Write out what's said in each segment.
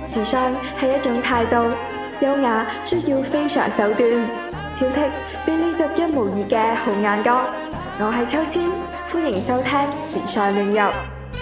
時尚係一種態度，優雅需要非常手段，挑剔俾你獨一無二嘅好眼光。我係秋千，歡迎收聽時尚亂入。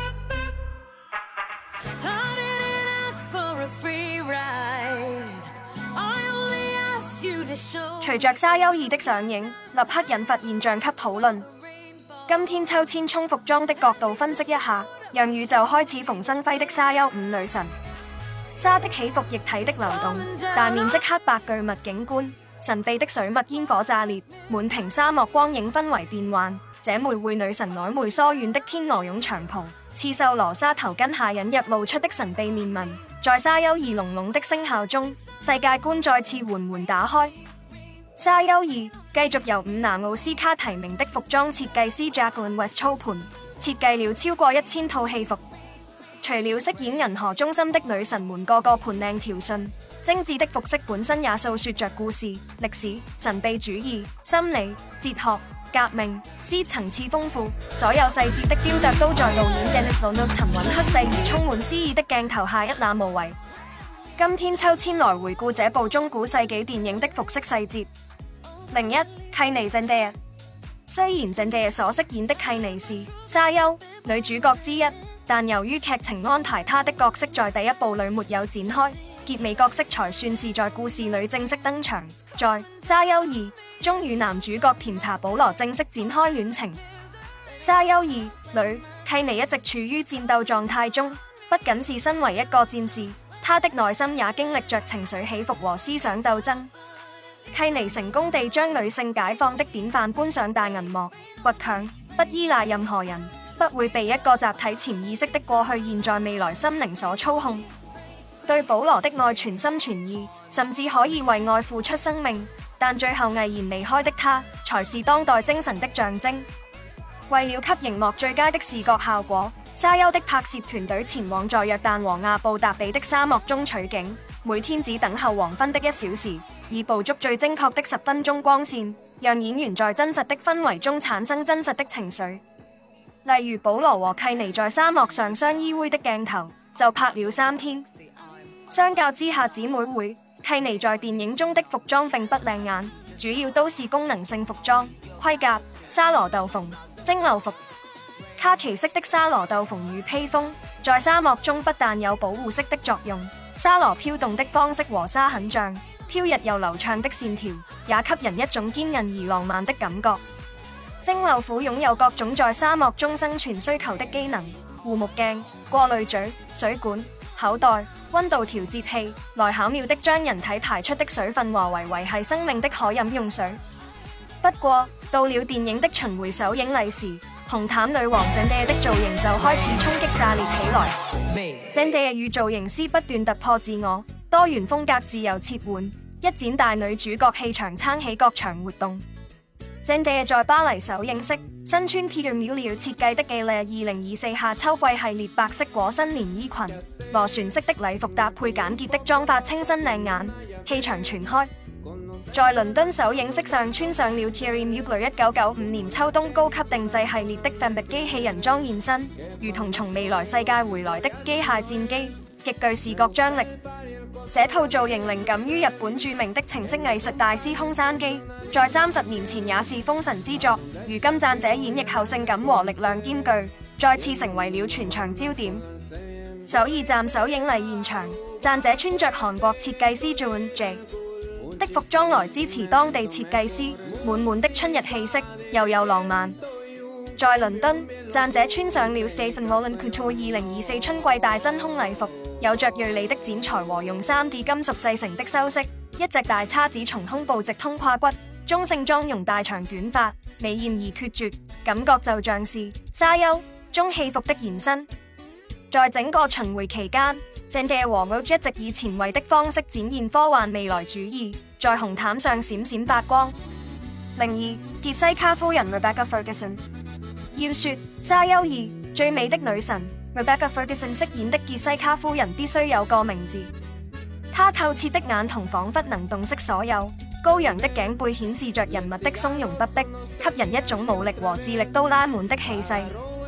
隨着沙丘2的上映，立刻引發現象級討論。今天秋千從服裝的角度分析一下，讓宇宙開始馮生輝的沙丘5女神。沙的起伏，液體的流動，大面積黑白巨物景觀，神秘的水墨煙火炸裂，滿屏沙漠光影氛圍變幻。這玫瑰女神曖昧疏遠的天鵝絨長袍，刺繡羅紗頭巾下引入露出的神秘面紋，在沙丘2濃濃的聲效中，世界觀再次緩緩打開。沙丘2繼續由5拿奧斯卡提名的服裝設計師 Jacqueline West 操盤，設計了超過1000套戲服。除了飾演銀河中心的女神們個個盤靚條順，精緻的服飾本身也訴說着故事、歷史、神秘主義、心理、哲學、革命、詩層次豐富，所有細節的雕琢都在導演 Denis Villeneuve 沉穩克制而充滿詩意的鏡頭下一覽無遺。今天秋千來回顧這部中古世紀電影的服飾細節。01契妮 Zendaya。雖然 Zendaya 所飾演的契妮是沙丘女主角之一，但由於劇情安排，她的角色在第一部裏沒有展開，結尾角色才算是在故事裏正式登場。在沙丘2中與男主角甜茶保羅正式展開戀情。沙丘2裏契妮一直處於戰鬥狀態中，不僅是身為一個戰士，她的內心也經歷着情緒起伏和思想鬥爭。契妮成功地將女性解放的典範搬上大銀幕，倔強，不依賴任何人，不會被一個集體潛意識的過去、現在、未來心靈所操控。對保羅的愛全心全意，甚至可以為愛付出生命，但最後毅然離開的他，才是當代精神的象徵。為了給熒幕最佳的視覺效果，沙丘的拍攝團隊前往在約旦和阿布達比的沙漠中取景，每天只等候黃昏的1小時，以捕捉最精確的10分鐘光線，讓演員在真實的氛圍中產生真實的情緒。例如保羅和契妮在沙漠上相依偎的鏡頭，就拍了3天。相較之下，姊妹會契妮在電影中的服裝並不靚眼，主要都是功能性服裝，盔甲、沙羅斗篷、蒸餾服。卡其色的沙羅斗篷與披風，在沙漠中不但有保護色的作用，沙羅飄動的方式和沙很像，飄逸又流暢的線條，也給人一種堅韌而浪漫的感覺。蒸餾服擁有各種在沙漠中生存需求的機能，護目鏡、過濾嘴、水管、口袋、溫度調節器，來巧妙的將人體排出的水分化為維繫生命的可飲用水。不過，到了電影的巡迴首映禮時，紅毯女王 Zendaya 的造型就開始衝擊炸裂起來。Zendaya 與造型師不斷突破自我，多元風格自由切換，一展大女主角氣場，撐起各場活動。Zendaya 在巴黎首映式身穿 Peter Millar 設計的 Galia 2024夏秋季系列白色裹身連衣裙，螺旋式的禮服搭配簡潔的妝髮，清新靚眼，氣場全開。在倫敦首映式上穿上了 Thierry Mugler 1995年秋冬高級定製系列的 Fembot 機器人裝現身，如同從未來世界回來的機械戰機，極具視覺張力。這套造型靈感於日本著名的情色藝術大師空山基，在30年前也是封神之作，如今讚者演繹後性感和力量兼具，再次成為了全場焦點。首爾站首映禮現場，讚者穿着韓國設計師 Jun J 的服裝來支持當地設計師，滿滿的春日氣息，又浪漫。在倫敦，讚者穿上了 Stephen Roland Couture 2024春季大真空禮服，有着銳利的剪裁和用 3D 金屬製成的修飾，一隻大叉子從胸部直通胯骨，中性妝容大長捲髮，美豔而決絕，感覺就像是沙丘中戲服的延伸。在整個巡迴期間，Zendaya 和 Rose 一直以前衛的方式展現科幻未來主義，在紅毯上閃閃發光。02傑西卡夫人 Rebecca Ferguson。要說沙丘2最美的女神 Rebecca Ferguson 飾演的傑西卡夫人必須有個名字，她透徹的眼瞳仿佛能洞悉所有，高揚的頸背顯示着人物的從容不迫，給人一種武力和智力都拉滿的氣勢。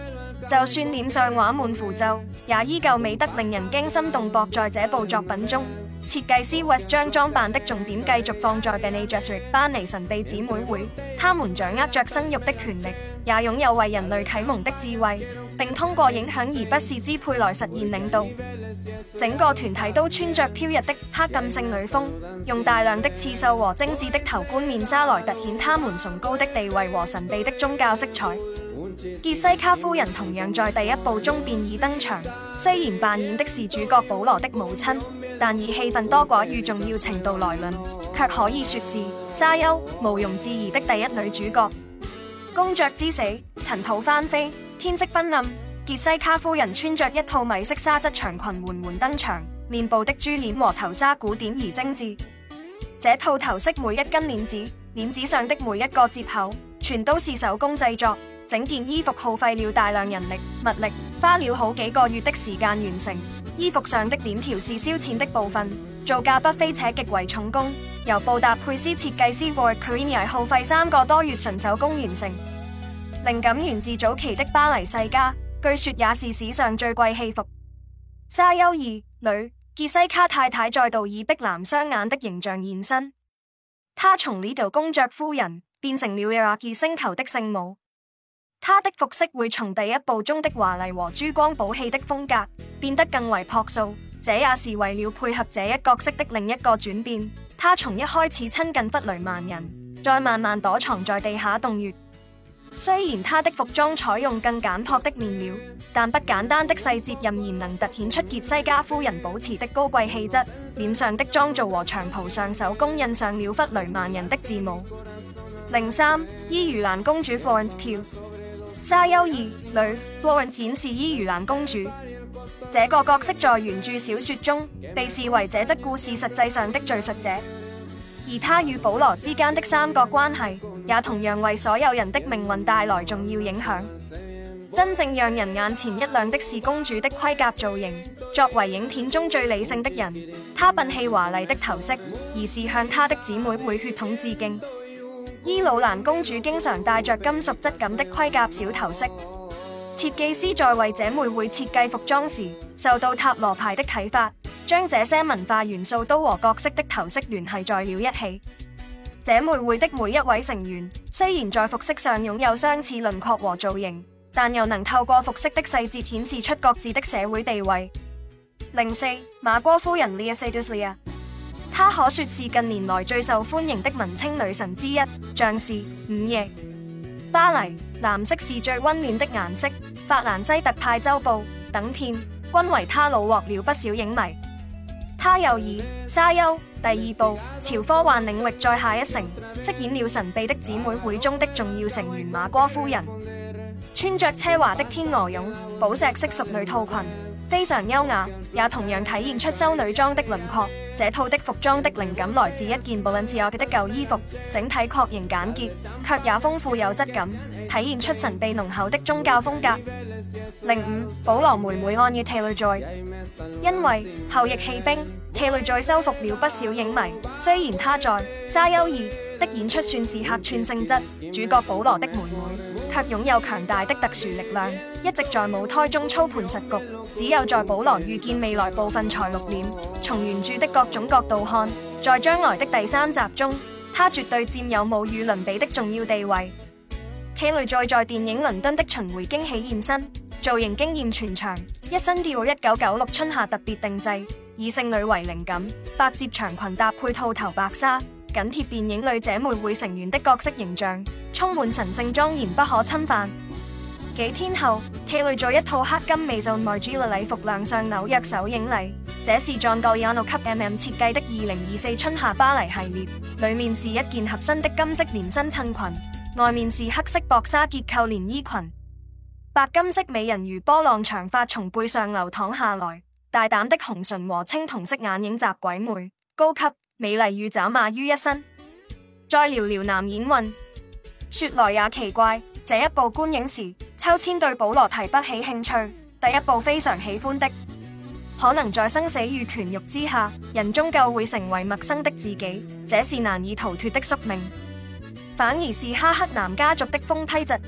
就算臉上畫滿符咒，也依舊美得令人驚心動魄。在這部作品中，設計師 West 將裝扮的重點繼續放在 Bene Gesserit 班尼神秘姊妹會，他們掌握着生育的權力，也擁有為人類啟蒙的智慧，並通過影響而不是支配來實現領導。整個團體都穿着飄逸的黑暗聖女風，用大量的刺繡和精緻的頭冠面紗來凸顯他們崇高的地位和神秘的宗教色彩。傑西卡夫人同樣在第一部中便已登場，雖然扮演的是主角保羅的母親，但以戲份多寡與重要程度來論，卻可以說是沙丘毋庸置疑的第一女主角。公爵之死，塵土翻飛，天色昏暗，傑西卡夫人穿着一套米色紗質長裙緩緩登場，面部的珠鏈和頭紗古典而精緻。這套頭飾每一根鏈子上的每一個接口，全都是手工製作。整件衣服耗費了大量人力物力，花了好幾個月的時間完成。衣服上的鏈條是燒錢的部分，造價不菲且極為重工，由布達佩斯設計師 Voigt Koene 耗費3個多月純手工完成。靈感源自早期的巴黎世家，據說也是史上最貴戲服。沙丘2女傑西卡太太再度以碧藍雙眼的形象現身，她從 Leto 公爵夫人變成了 Arrakis 星球的聖母。她的服飾會從第一部中的華麗和珠光寶氣的風格變得更為樸素，這也是為了配合這一角色的另一個轉變。她從一開始親近弗雷曼人，再慢慢躲藏在地下洞穴。雖然她的服裝採用更簡樸的面料，但不簡單的細節仍然能凸顯出傑西卡夫人保持的高貴氣質。臉上的妝造和長袍上手工印上了弗雷曼人的字母。03伊如蘭公主 Florence Pugh。沙丘2女 Florence 展示伊如蘭公主，這個角色在原著小說中被視為這則故事實際上的敘述者，而她與保羅之間的三角關係也同樣為所有人的命運帶來重要影響。真正讓人眼前一亮的是公主的盔甲造型，作為影片中最理性的人，她摒棄華麗的頭飾，而是向她的姊妹會血統致敬。伊魯蘭公主經常戴着金屬質感的盔甲小頭飾，設計師在為這妹會設計服裝時，受到塔羅牌的啟發，將這些文化元素都和角色的頭飾聯繫在了一起。這妹會的每一位成員，雖然在服飾上擁有相似輪廓和造型，但又能透過服飾的細節顯示出各自的社會地位。04馬戈夫人 Lea Sedus，她可說是近年來最受歡迎的文青女神之一。像是午夜巴黎，藍色是最溫暖的顏色。法蘭西特派週報等片均為她虜獲了不少影迷。她又以沙丘第二部朝科幻領域再下一城，飾演了神秘的姊妹會中的重要成員馬戈夫人。穿着奢華的天鵝絨寶石色淑女套裙，非常優雅，也同樣體現出修女裝的輪廓。這套的服裝的靈感來自一件 Balenciaga 的舊衣服，整體確形簡潔，卻也豐富有質感，體現出神秘濃厚的宗教風格。05保羅妹妹 Anya Taylor-Joy， 因為後翼棄兵 ，Taylor-Joy 收服了不少影迷。雖然她在沙丘2的演出算是客串性質，主角保羅的妹妹卻擁有強大的特殊力量，一直在舞台中操盤實局。只有在保羅遇見未來部分才露臉。從原著的各種角度看，在將來的第3集中，她絕對佔有無與倫比的重要地位。Taylor-Joy在電影《倫敦的巡迴》驚喜現身，造型驚豔全場，一身 Dior 1996春夏特別定製，以聖女為靈感，百褶長裙搭配套頭白紗，緊貼電影裏這妹會成員的角色形象，充滿神聖莊嚴不可侵犯。幾天後 ，Taylor 一套黑金 Maison Margiela 禮服亮相紐約首映禮，這是 John Galliano 給 MM 設計的2024春夏巴黎系列，裡面是一件合身的金色連身襯裙，外面是黑色薄紗結構連衣裙，白金色美人魚波浪長髮從背上流淌下來，大膽的紅唇和青銅色眼影集鬼魅，高級美麗與爪馬於一身。再聊聊男演運，說來也奇怪，這一部觀影時，秋千對保羅提不起興趣。第一部非常喜歡的，可能在生死與權慾之下，人終究會成為陌生的自己，這是難以逃脫的宿命。反而是哈克南家族的瘋批侄子，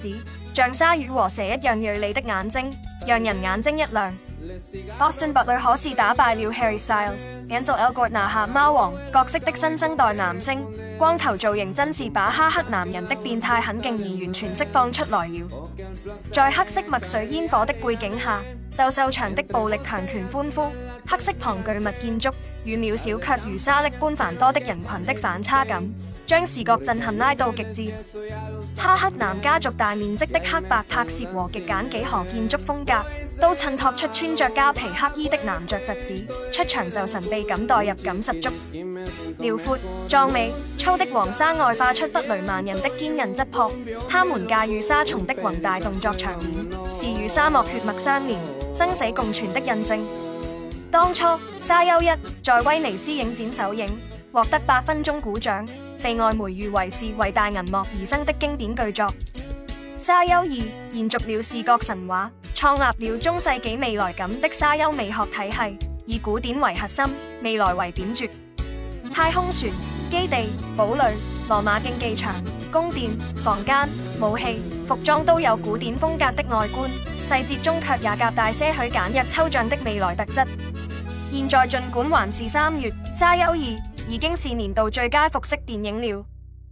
像鯊魚和蛇一樣銳利的眼睛，讓人眼睛一亮。Austin Butler 可是打敗了 Harry Styles、Ansel Elgort 拿下貓王角色的新生代男星，光頭造型真是把哈克男人的變態狠勁而完全釋放出來了。在黑色墨水煙火的背景下，鬥獸場的暴力強權歡呼，黑色龐巨物建築與渺小卻如沙礫般繁多的人群的反差感，將視覺震撼拉到極致。哈克南家族大面積的黑白拍攝和極簡幾何建築風格，都襯托出穿着膠皮黑衣的男爵侄子，出場就神秘感代入感十足。遼闊、壯美、粗的黃沙外化出不雷萬人的堅韌質樸，他們駕馭沙蟲的宏大動作場面，是與沙漠血脈相連、生死共存的印證。當初沙丘1在威尼斯影展首映，獲得8分鐘鼓獎，被外媒譽為是為大銀幕而生的經典巨作。沙丘2延續了視覺神話，創立了中世紀未來感的沙丘美學體系，以古典為核心，未來為點綴。太空船、基地、堡壘、羅馬競技場、宮殿、房間、武器、服裝都有古典風格的外觀，細節中卻也夾帶些許簡約抽象的未來特質。現在儘管還是3月，沙丘2已經是年度最佳服飾電影了。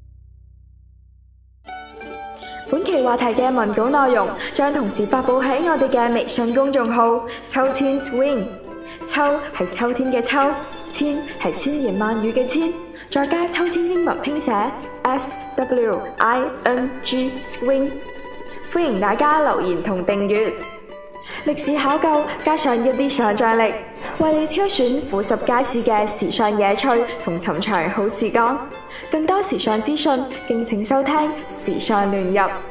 本期話題嘅文稿內容將同時發佈喺我哋嘅微信公眾號秋千 swing， 秋係秋天嘅秋，千係千言萬語嘅千，再加秋千英文拼寫 SWING swing， 歡迎大家留言同訂閱。歷史考究加上一啲想像力，為你挑選俯拾皆是嘅時尚野趣同尋常好時光。更多時尚資訊，敬請收聽時尚亂入。